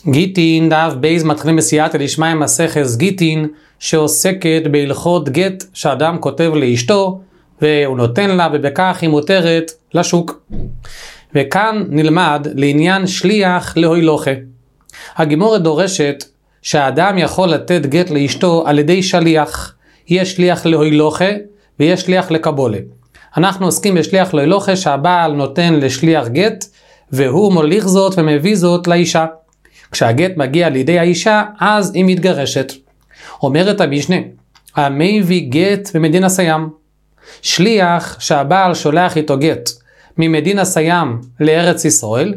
גיטין דף בייז מתחילים בסייעתא דשמיא מסכת גיטין שעוסקת בהלכות גט שאדם כותב לאשתו והוא נותן לה ובכך היא מותרת לשוק. וכאן נלמד לעניין שליח להוילוכה. הגימורה דורשת שהאדם יכול לתת גט לאשתו על ידי שליח. יש שליח להוילוכה ויש שליח לקבולה. אנחנו עוסקים בשליח להוילוכה שהבעל נותן לשליח גט והוא מוליך זאת ומביא זאת לאישה. כשהגט מגיע לידי האישה אז היא מתגרשת. אומרת המשנה, המביא גט ממדינת סיים. שליח שהבעל שולח איתו גט ממדינת סיים לארץ ישראל,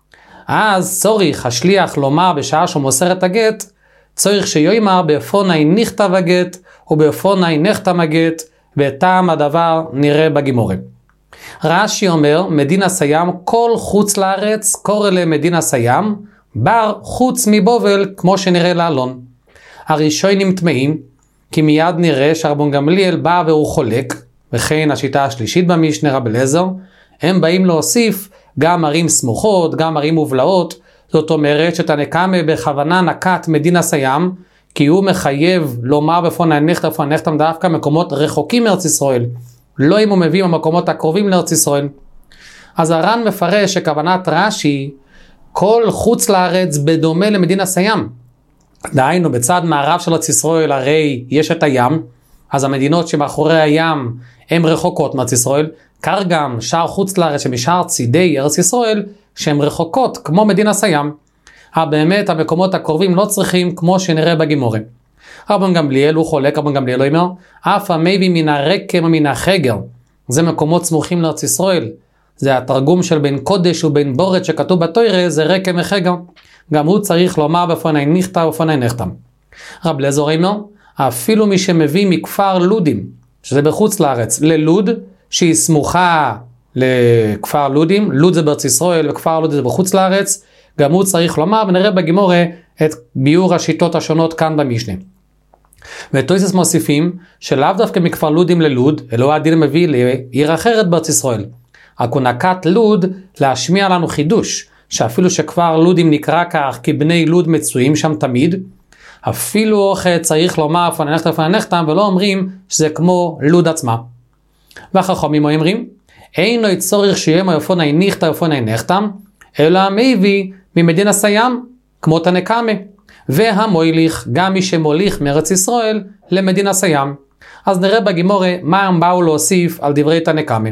אז צריך השליח לומר בשעה שהוא מוסר את הגט, צריך שיאמר בפוני נכתב הגט ובפוני נחתם הגט, וטעם הדבר נראה בגימורה. רש"י אומר, מדינת סיים כל חוץ לארץ קורא למדינת סיים, בר חוץ מבובל כמו שנראה לאלון. הראשונים טמאים, כי מיד נראה שרבן גמליאל בא והוא חולק, וכן השיטה השלישית במשנה רבי אליעזר, הם באים להוסיף גם ערים סמוכות, גם ערים מובלעות. זאת אומרת שתנקמה בכוונה נקט מדינת סיים, כי הוא מחייב לומר בפוני נחתם דווקא מקומות רחוקים מארץ ישראל, לא אם הוא מביא במקומות הקרובים לארץ ישראל. אז הר"ן מפרש שכוונת רש"י כל חוץ לארץ בדומה למדינת סיים. דהיינו בצד מערב של ארץ ישראל הרי יש את הים, אז המדינות שמאחורי הים הן רחוקות מארץ ישראל, כך גם שאר חוץ לארץ שמשאר צידי ארץ ישראל שהן רחוקות כמו מדינת סיים. באמת המקומות הקרובים לא צריכים כמו שנראה בגימורה. רבן גמליאל הוא חולק, רבן גמליאל אומר, אף המביא מן הרקם ומן החגר, זה מקומות סמוכים לארץ ישראל. זה התרגום של בין קודש ובין בורת שכתוב בתורה, זה רקם וחגר. גם הוא צריך לומר בפוני נכתב ובפוני נחתם. רבי אליעזר אומר, אפילו מי שמביא מכפר לודים, שזה בחוץ לארץ, ללוד, שהיא סמוכה לכפר לודים, לוד זה בארץ ישראל וכפר לוד זה בחוץ לארץ, גם הוא צריך לומר, ונראה בגימורה את ביור השיטות השונות כאן במשנה. ותוספות מוסיפים שלאו דווקא מכפר לודים ללוד, אלא הדין מביא לעיר אחרת בארץ ישראל. רק הוא נקט לוד להשמיע לנו חידוש, שאפילו שכפר לודים נקרא כך כי בני לוד מצויים שם תמיד, אפילו צריך לומר פוני נחתם ולא אומרים שזה כמו לוד עצמה. והחכמים אומרים, אין לו צורך שיאמר פוני נכתב ופוני נחתם, אלא המביא ממדינת סיים כמו תנקמה, והמוליך גם מי שמוליך מארץ ישראל למדינת סיים. אז נראה בגימורה מה הם באו להוסיף על דברי תנקמה.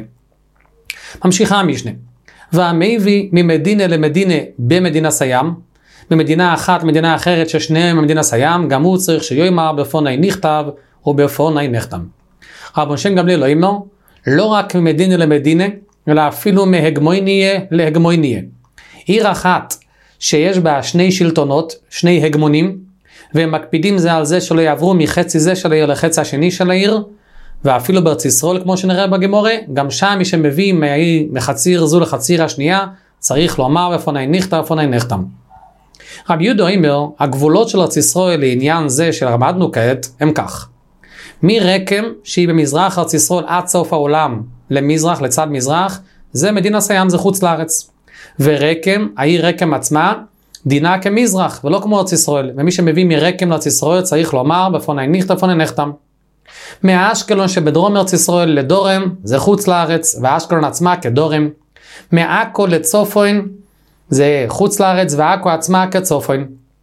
ממשיכה המשנה, והמביא ממדינה למדינה במדינת סיים, במדינה אחת מדינה אחרת ששניהם במדינת סיים, גם הוא צריך שיאמר בפוני נכתב ובפוני נחתם. רבן שם גמליאל לא אומר, לא רק ממדינה למדינה, אלא אפילו מהגמוניה להגמוניה. עיר אחת שיש בה שני שלטונות, שני הגמונים, והם מקפידים זה על זה שלא יעברו מחצי זה של העיר לחצי השני של העיר, ואפילו בארץ ישראל כמו שנראה בגימורה, גם שם מי שמביא מחצי עיר זו לחצי עיר השנייה, צריך לומר בפוני נכתב בפוני נחתם. רבי יהודה אומר, הגבולות של ארץ ישראל לעניין זה שלמדנו כעת, הם כך. מרקם שהיא במזרח ארץ ישראל עד סוף העולם, למזרח, לצד מזרח, זה מדינת סיים, זה חוץ לארץ. ורקם, העיר רקם עצמה, דינה כמזרח, ולא כמו ארץ ישראל. ומי שמביא מרקם לארץ ישראל צריך לומר בפוני נכתב בפוני נחתם. מהאשקלון שבדרום ארץ ישראל לדורם, זה חוץ לארץ, והאשקלון עצמה כדורם. מעכו לצופוין, זה חוץ לארץ, ועכו עצמה כצופוין.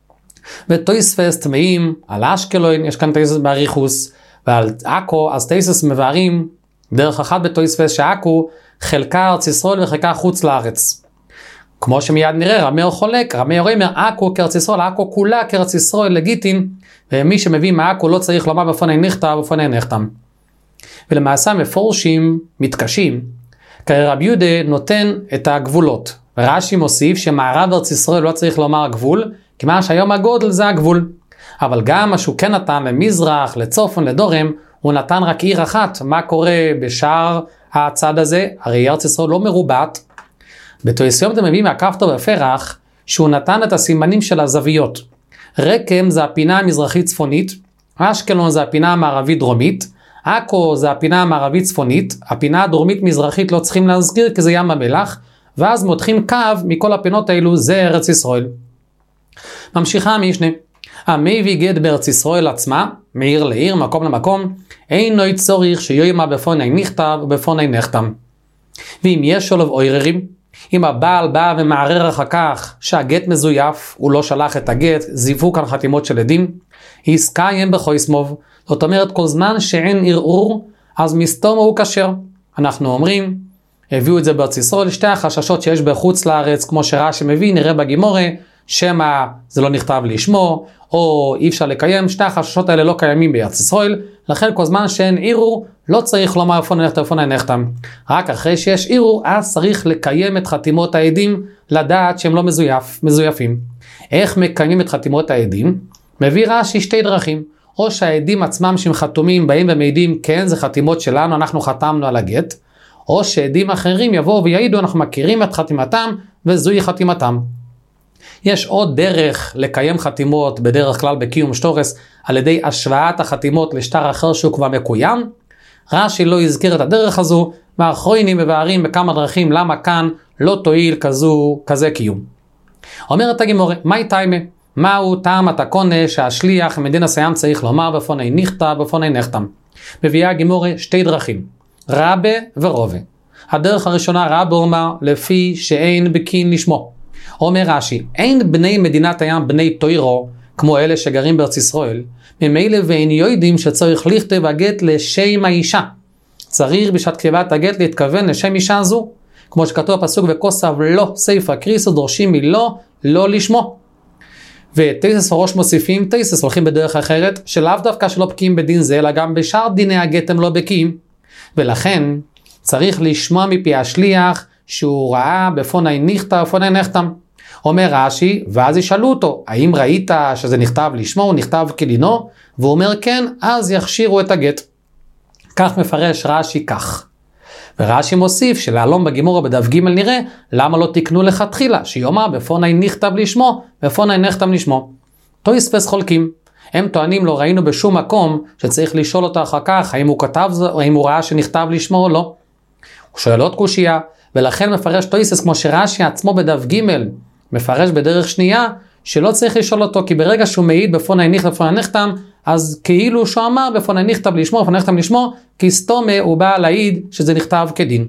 ותוספות טמאים על אשקלון, יש כאן תוספות באריכוס, ועל עכו, אז תוספות מבארים, דרך אחת בתוספות שעכו, חלקה ארץ ישראל וחלקה חוץ לארץ. כמו שמיד נראה, רמי חולק, רמי אומר, עכו כארץ ישראל, עכו כולה כארץ ישראל לגיטין, ומי שמביא מעכו לא צריך לומר בפוני נכתב בפוני נחתם. ולמעשה מפורשים מתקשים, כי רבי יהודה נותן את הגבולות. ורש"י מוסיף שמערב ארץ ישראל לא צריך לומר הגבול, כי מה שהיום הגודל זה הגבול. אבל גם מה שהוא כן נתן למזרח, לצופון, לדורם, הוא נתן רק עיר אחת. מה קורה בשאר הצד הזה? הרי ארץ ישראל לא מרובעת. בתוספות אתם מביאים מהכפתור בפרח, שהוא נתן את הסימנים של הזוויות. רקם זה הפינה המזרחית צפונית, אשקלון זה הפינה המערבית דרומית, עכו זה הפינה המערבית צפונית, הפינה הדרומית מזרחית לא צריכים להזכיר כי זה ים המלח, ואז מותחים קו מכל הפינות האלו, זה ארץ ישראל. ממשיכה המשנה, המביא גט בארץ ישראל עצמה, מעיר לעיר, מקום למקום, אינו צורך שיוימה בפוני נכתב ובפוני נחתם. ואם יש עליו עוררים, אם הבעל בא ומערער אחר כך שהגט מזויף, הוא לא שלח את הגט, זיוו כאן חתימות של עדים, יסקיים בחויסמוב, זאת אומרת כל זמן שאין ערעור, אז מסתום הוא כשר. אנחנו אומרים, הביאו את זה בארץ ישראל, שתי החששות שיש בחוץ לארץ, כמו שרש"י מביא, נראה בגימורה, שמא זה לא נכתב לשמו, או אי אפשר לקיים, שתי החששות האלה לא קיימים בארץ ישראל, לכן כל זמן שאין ערעור, לא צריך לומר איפה נחתם, איפה נחתם. רק אחרי שיש ערעור, אז צריך לקיים את חתימות העדים, לדעת שהם לא מזויפים. איך מקיימים את חתימות העדים? מביא רש"י שתי דרכים, או שהעדים עצמם שהם חתומים, באים ומעידים, כן, זה חתימות שלנו, אנחנו חתמנו על הגט, או שעדים אחרים יבואו ויעידו, אנחנו מכירים את חתימתם, וזוהי חתימתם. יש עוד דרך לקיים חתימות, בדרך כלל בקיום שטורס, על ידי השוואת החתימות לשטר אחר שהוא כבר מקוים. רש"י לא הזכיר את הדרך הזו, והאחרונים מבארים בכמה דרכים למה כאן לא תועיל כזה קיום. אומרת הגמורה, מהי טיימה? מהו טעם התקונה שהשליח מדינה סיים צריך לומר בפוני נכתב, בפוני נחתם? מביאה הגמורה שתי דרכים, רבה ורובה. הדרך הראשונה, רבה אומר לפי שאין בקין לשמו. אומר רש"י, אין בני מדינת הים בני תוירו, כמו אלה שגרים בארץ ישראל, ממילא ואין יודעים שצריך לכתוב הגט לשם האישה. צריך בשעת כתיבת הגט להתכוון לשם אישה זו, כמו שכתוב הפסוק וכוסף לא ספר קריסו דורשים מלא לא לשמו. ותייסס וראש מוסיפים, תייסס הולכים בדרך אחרת, שלאו דווקא שלא בקיאים בדין זה, אלא גם בשאר דיני הגט הם לא בקיאים. ולכן צריך לשמוע מפי השליח שהוא ראה בפוני נכתב, בפוני נחתם. אומר רש"י, ואז ישאלו אותו, האם ראית שזה נכתב לשמו, הוא נכתב כדינו? והוא אומר כן, אז יכשירו את הגט. כך מפרש רש"י כך. ורש"י מוסיף שלעלום בגימורה בדף ג' נראה, למה לא תקנו לכתחילה, שיאמר בפוני נכתב לשמו, בפוני נחתם לשמו. תוספות חולקים. הם טוענים לא ראינו בשום מקום שצריך לשאול אותו אחר כך, האם הוא כתב, או האם הוא ראה שנכתב לשמו או לא. הוא שואל עוד קושיה, ולכן מפרש תוספות כמו שרש"י עצמו בדף ג' מפרש בדרך שנייה, שלא צריך לשאול אותו, כי ברגע שהוא מעיד בפוני נכתב, בפוני נחתם, אז כאילו שהוא אמר בפוני נכתב לשמו, בפוני נחתם לשמו, כי סתומה הוא בא להעיד שזה נכתב כדין.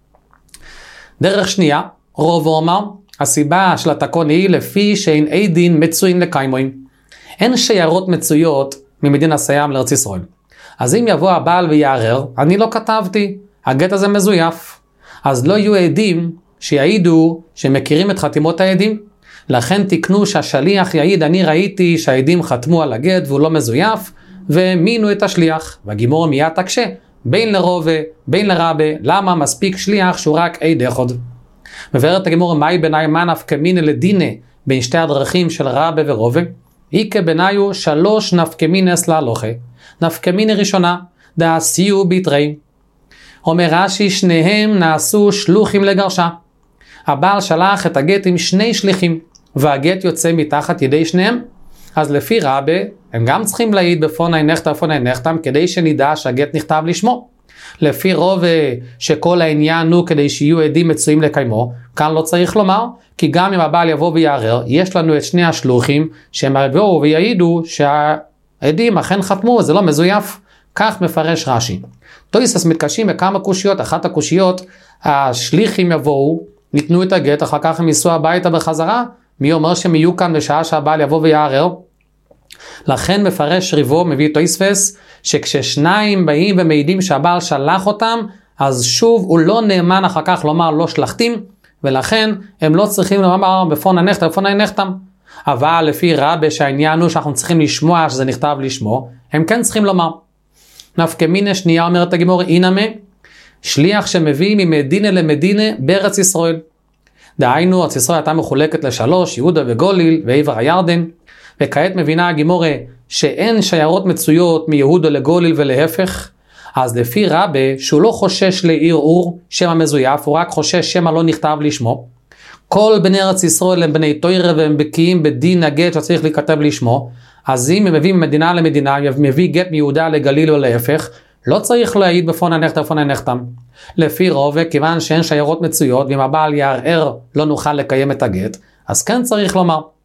דרך שנייה, רוב אומר, הסיבה של התקון היא לפי שאין עדין מצוין לקיימוין. אין שיירות מצויות ממדינה סיים לארץ ישראל. אז אם יבוא הבעל ויערער, אני לא כתבתי, הגט הזה מזויף. אז לא יהיו עדים שיעידו שמכירים את חתימות העדים. לכן תקנו שהשליח יעיד, אני ראיתי שהעדים חתמו על הגט והוא לא מזויף, ומינו את השליח. והגימור מיד תקשה, בין לרובה, בין לרבה, למה מספיק שליח שהוא רק עד אחד? מבארת הגימור, מהי בנאי מה נפקא מינה לדינה בין שתי הדרכים של רבה ורובה? איקה בנאיו 3 נפקא מינס להלוכה. נפקא מינה ראשונה, דעשיו ביתרי. אומר רש"י, שניהם נעשו שלוחים לגרשה. הבעל שלח את הגט עם 2 שליחים, והגט יוצא מתחת ידי שניהם. אז לפי רבה, הם גם צריכים להעיד בפוני נחתם, בפוני נחתם, כדי שנדע שהגט נכתב לשמו. לפי רוב שכל העניין הוא כדי שיהיו עדים מצויים לקיימו, כאן לא צריך לומר, כי גם אם הבעל יבוא ויערער, יש לנו את 2 השלוחים, שהם יבואו ויעידו שהעדים אכן חתמו, זה לא מזויף. כך מפרש רש"י. תוספות מתקשים בכמה קושיות, אחת הקושיות, השליחים יבואו, ניתנו את הגט, אחר כך הם ייסעו הביתה בחזרה, מי אומר שהם יהיו כאן בשעה שהבעל יבוא ויערער? לכן מפרש ריבו, מביא תוספות, שכששניים באים ומעידים שהבעל שלח אותם, אז שוב הוא לא נאמן אחר כך לומר לא שלחתים, ולכן הם לא צריכים לומר בפוני נחתם, בפוני נחתם. אבל לפי רבה שהעניין הוא שאנחנו צריכים לשמוע שזה נכתב לשמו, הם כן צריכים לומר. נפקא מינה שנייה אומרת הגמור, אינמה, שליח שמביא ממדינה למדינה בארץ ישראל. דהיינו, ארץ ישראל הייתה מחולקת ל3, יהודה וגוליל ועבר הירדן, וכעת מבינה הגמורה שאין שיירות מצויות מיהודה לגוליל ולהפך, אז לפי רבה שהוא לא חושש לערעור שם המזויף, הוא רק חושש שמה לא נכתב לשמו. כל בני ארץ ישראל הם בני תוירה והם בקיאים בדין הגט שצריך להיכתב לשמו, אז אם הם מביאים ממדינה למדינה, מביא גט מיהודה לגליל ולהפך, לא צריך להעיד בפוני נחתם, בפוני נחתם. לפי רוב, כיוון שאין שיירות מצויות, ואם הבעל יערער לא נוכל לקיים את הגט, אז כן צריך לומר.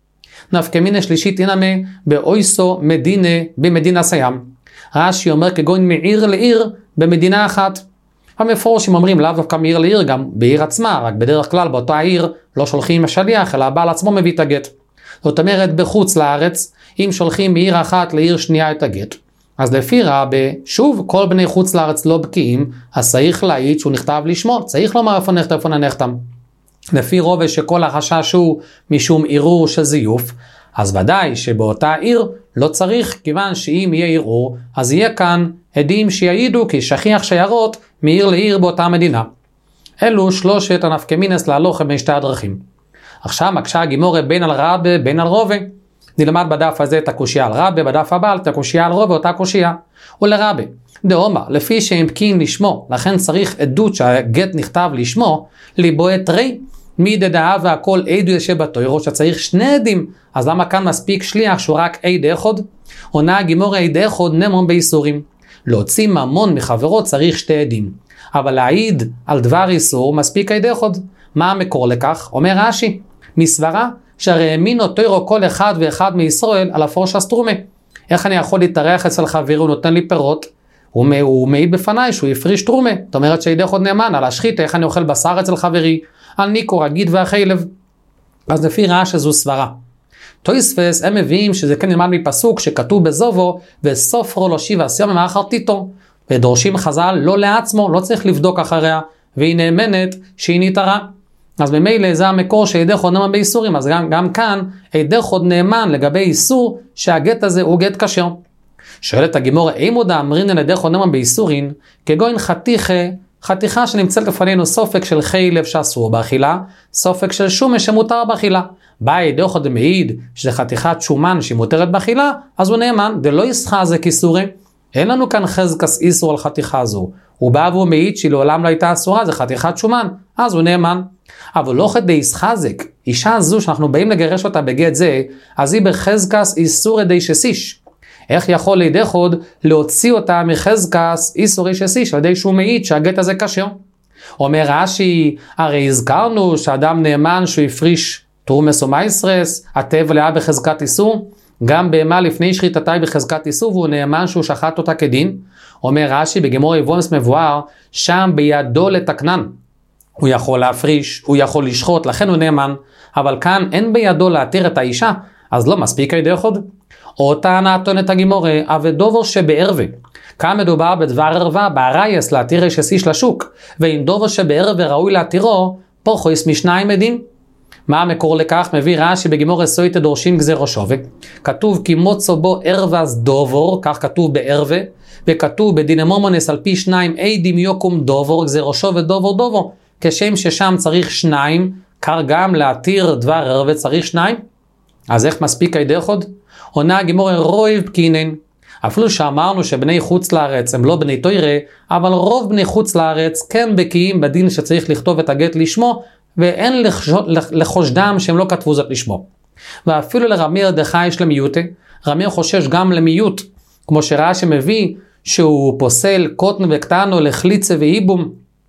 נפקא מינה שלישית אינמה באויסו מדינה במדינה סיים. רש"י אומר כגון מעיר לעיר במדינה אחת. המפורשים אומרים לאו דווקא מעיר לעיר, גם בעיר עצמה, רק בדרך כלל באותה העיר לא שולחים השליח, אלא הבעל עצמו מביא את הגט. זאת אומרת בחוץ לארץ, אם שולחים מעיר אחת לעיר שנייה את הגט, אז לפי רבי, שוב כל בני חוץ לארץ לא בקיאים, אז צריך להעיד שהוא נכתב לשמו, צריך לומר איפה נחתם. לפי רבי שכל החשש הוא משום ערעור של זיוף, אז ודאי שבאותה עיר לא צריך, כיוון שאם יהיה ערעור, אז יהיה כאן עדים שיעידו כי שכיח שיירות מעיר לעיר באותה מדינה. אלו שלושת הנפקא מינס להלוכה בין שתי הדרכים. עכשיו מקשה הגימורה בין על רבי בין על רובה. נלמד בדף הזה את הקושיה על רבי, בדף הבא את הקושיה על רובה, אותה קושיה. ולרבי, דאמר, לפי שהם בקיאים לשמו, לכן צריך עדות שהגט נכתב לשמו, ליבועט רי, מי דדעה והכל עדו שבתוירו שצריך שני עדים, אז למה כאן מספיק שליח שהוא רק עד אחד? עונה הגימורה עד אחד נמון באיסורים. להוציא ממון מחברו צריך שתי עדים, אבל להעיד על דבר איסור מספיק עד אחד. מה המקור לכך? אומר רש"י, מסברה שהרי האמינו תוירו כל אחד ואחד מישראל על הפורש אסטרומה. איך אני יכול להתארח אצל חברי, הוא נותן לי פירות, הוא מעיד בפניי שהוא יפריש תרומה. זאת אומרת שעד אחד נאמן על השחית, איך אני אוכל בשר אצל חברי, על ניקו, רגיד והחילב. אז לפי רש"י זו סברה. תוספות הם מביאים שזה כן נלמד מפסוק שכתוב בזובו וסופרו לו שיבה סיום מאחר טיטו, ודורשים חז"ל לא לעצמו, לא צריך לבדוק אחריה, והיא נאמנת שהיא נתערה. אז במילא זה המקור שעד אחד נאמן באיסורים, אז גם כאן עד אחד נאמן לגבי איסור שהגט הזה הוא גט כשר. שואלת הגימורה, אם עוד אמרין על עד אחד נאמן באיסורין, כגון חתיכה שנמצאת לפנינו סופק של חילב שאסור באכילה, סופק של שומן שמותר באכילה. בא עד אחד מעיד שזה חתיכת שומן שמותרת באכילה, אז הוא נאמן, דלא יסחה זה כיסורי. אין לנו כאן חזקס איסור על חתיכה הזו. הוא בא והוא מעיד שהיא לעולם לא הייתה אסורה, זה חתיכת שומן, אז הוא נאמן. אבל לא חד דייס חזק, אישה הזו שאנחנו באים לגרש אותה בגט זה, אז היא בחזקס איסור די שסיש. איך יכול לידי אחד להוציא אותה מחזקס איסור שסיש, על ידי שהוא מעיד שהגט הזה כשר? אומר רש"י, הרי הזכרנו שאדם נאמן שהוא הפריש תרומס או מייסרס, הטבע היה בחזקת איסור, גם בהמה לפני שחיטתה בחזקת איסור, והוא נאמן שהוא שחט אותה כדין. אומר רש"י בגמור יבומס מבואר, שם בידו לתקנן. הוא יכול להפריש, הוא יכול לשחוט, לכן הוא נאמן, אבל כאן אין בידו להתיר את האישה, אז לא מספיק עד אחד. או טענה טוענת הגימורה, אבדובר שבערווה. כאן מדובר בדבר ערווה, בערייס להתיר שסיש לשוק, ואם דובר שבערווה ראוי להתירו, פוחויס משניים עדים. מה המקור לכך? מביא רש"י בגימורה סויטה דורשים גזירו שווה. כתוב כי מוצו בו ערווס דובור, כך כתוב בערווה, וכתוב בדיני מומונס על פי שניים עדים יוקום דובור, גזירו שווה דובור דובור. כשם ששם צריך שניים, קר גם להתיר דבר ערווה צריך שניים. אז איך מספיק עד אחד? עונה הגימורה רויב פקינן. אפילו שאמרנו שבני חוץ לארץ הם לא בני תוירה, אבל רוב בני חוץ לארץ כן בקיאים בדין שצריך לכתוב את הגט לשמו, ואין לחושדם שהם לא כתבו זאת לשמו. ואפילו לרמיר דחה יש למיוטה, רמיר חושש גם למיוט, כמו שראה שמביא שהוא פוסל קוטן וקטנו לחליצה ואיבום.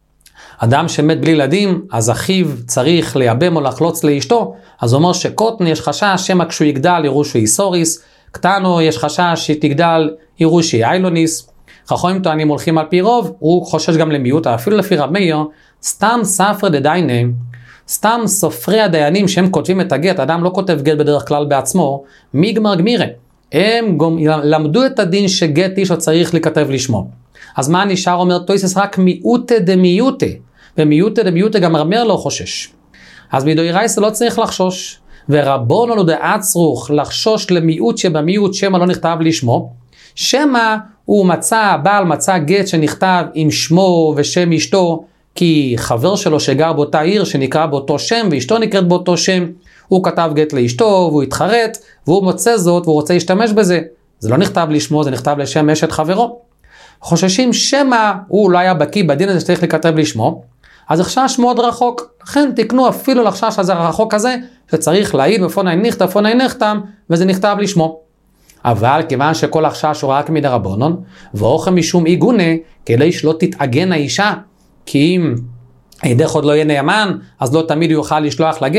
אדם שמת בלי ילדים, אז אחיו צריך לייבם או לחלוץ לאשתו, אז הוא אומר שקוטן יש חשש שמה כשהוא יגדל יראו שהוא איסוריס, קטנו יש חשש שתגדל יראו שהיא איילוניס. חכמים טוענים הולכים על פי רוב, הוא חושש גם למיעוט, אפילו לפי רב מאיר, סתם ספרי דדיינה, סתם סופרי הדיינים שהם כותבים את הגט, אדם לא כותב גט בדרך כלל בעצמו, מיגמר גמירה, הם למדו את הדין שגט איש צריך לכתב לשמו. אז מה נשאר? אומר תויסס רק מיעוטה דמיעוטה, ומיעוטה דמיעוטה גם רב מאיר לא חושש. אז מדוירייס לא צריך לחשוש, ורבונו דעצרוך לחשוש למיעוט שבמיעוט שמה לא נכתב לשמו, שמה הוא מצא, בעל מצא גט שנכתב עם שמו ושם אשתו, כי חבר שלו שגר באותה עיר שנקרא באותו שם, ואשתו נקראת באותו שם, הוא כתב גט לאשתו, והוא התחרט, והוא מוצא זאת, והוא רוצה להשתמש בזה. זה לא נכתב לשמו, זה נכתב לשם אשת חברו. חוששים שמה הוא לא היה בקיא בדין הזה שצריך לכתב לשמו, אז החשש מאוד רחוק, לכן תקנו אפילו לחשש הזה הרחוק הזה, שצריך להעיד בפוני נחתם, וזה נכתב לשמו. אבל כיוון שכל החשש הוא רק מדרבנן, ואוכל משום עיגונה, כדי שלא תתעגן האישה, כי אם עד אחד לא יהיה נאמן, אז לא תמיד יוכל לשלוח לגט,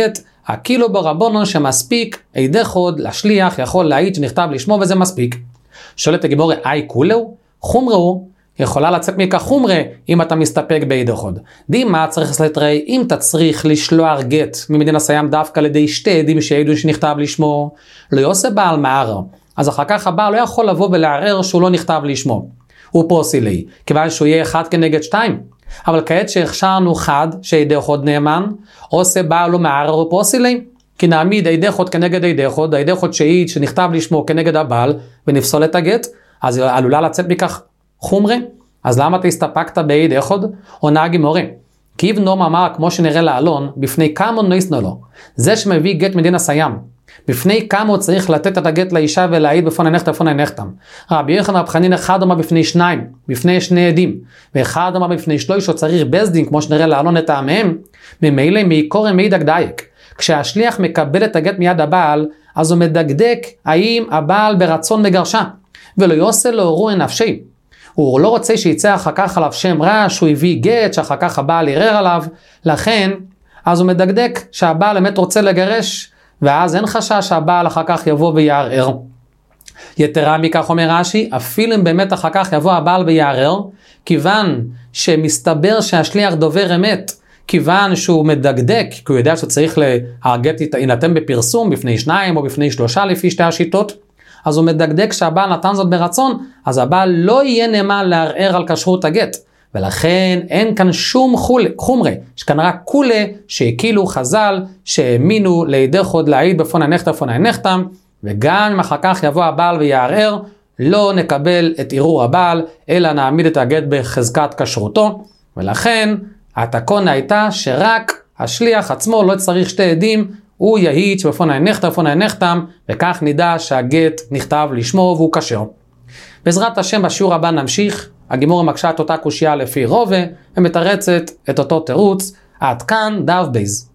הקילו ברבונון שמספיק עדי חוד לשליח יכול להעיד שנכתב לשמו וזה מספיק. שואלת הגימורה, אי כולהו? חומרו, יכולה לצאת מכך חומרה אם אתה מסתפק בעדי חוד. דימה צריך לתראי, אם תצריך לשלוח גט ממדין הסיים דווקא לידי שתי עדים שיעידו שנכתב לשמו, לא יעשה בעל מערער. אז אחר כך הבעל לא יכול לבוא ולערער שהוא לא נכתב לשמו. הוא פוסילי, כיוון שהוא יהיה אחד כנגד שתיים. אבל כעת שהכשרנו חד שעדי חוד נאמן, עושה בעל לא מערער הוא פוסילי, כי נעמיד עדי חוד כנגד עדי חוד, העדי חוד שהעיד שנכתב לשמו כנגד הבעל, ונפסול את הגט, אז עלולה לצאת מכך חומרה. אז למה אתה הסתפקת בעדי חוד? עונה הגימורה, כי אבנום אמר כמו שנראה לעלון, בפני כמה ניסנו לו, זה שמביא גט מדין הסיים, בפני כמה הוא צריך לתת את הגט לאישה ולהעיד בפון הנחתם בפון הנחתם. רבי יוחנן רב חנינא אחד אמר בפני שניים, בפני שני עדים, ואחד אמר בפני שלושה צריך בזדין כמו שנראה לעלון את העמיהם, ממילא מעיקור מידק דייק. כשהשליח מקבל את הגט מיד הבעל, אז הוא מדקדק האם הבעל ברצון מגרשה, ולא יעשה לו רוע נפשי. הוא לא רוצה שיצא אחר כך עליו שם רע, שהוא הביא גט, שאחר כך הבעל ירר עליו, לכן, אז הוא מדקדק שהבעל באמת רוצה לגרש, ואז אין חשש שהבעל אחר כך יבוא ויערער. יתרה מכך אומר רש"י, אפילו אם באמת אחר כך יבוא הבעל ויערער, כיוון שמסתבר שהשליח דובר אמת, כיוון שהוא מדקדק, כי הוא יודע שצריך להגט יינתן בפרסום, בפני שניים או בפני שלושה לפי שתי השיטות, אז הוא מדקדק שהבעל נתן זאת ברצון, אז הבעל לא יהיה נאמן לערער על כשרות הגט. ולכן אין כאן שום חומרה, שכאן רק כולה שהקילו חז"ל, שהאמינו לעדי חוד להעיד בפון הנחתם בפון הנחתם, וגם אם אחר כך יבוא הבעל ויערער, לא נקבל את ערעור הבעל, אלא נעמיד את הגט בחזקת כשרותו, ולכן התקונה הייתה שרק השליח עצמו לא צריך שתי עדים, הוא יעיד שבפון הנחתם בפון הנחתם, וכך נדע שהגט נכתב לשמו והוא כשר. בעזרת השם בשיעור הבא נמשיך, הגימורה מקשה את אותה קושיה לפי רובה, ומתרצת את אותו תירוץ, עד כאן דף בייז.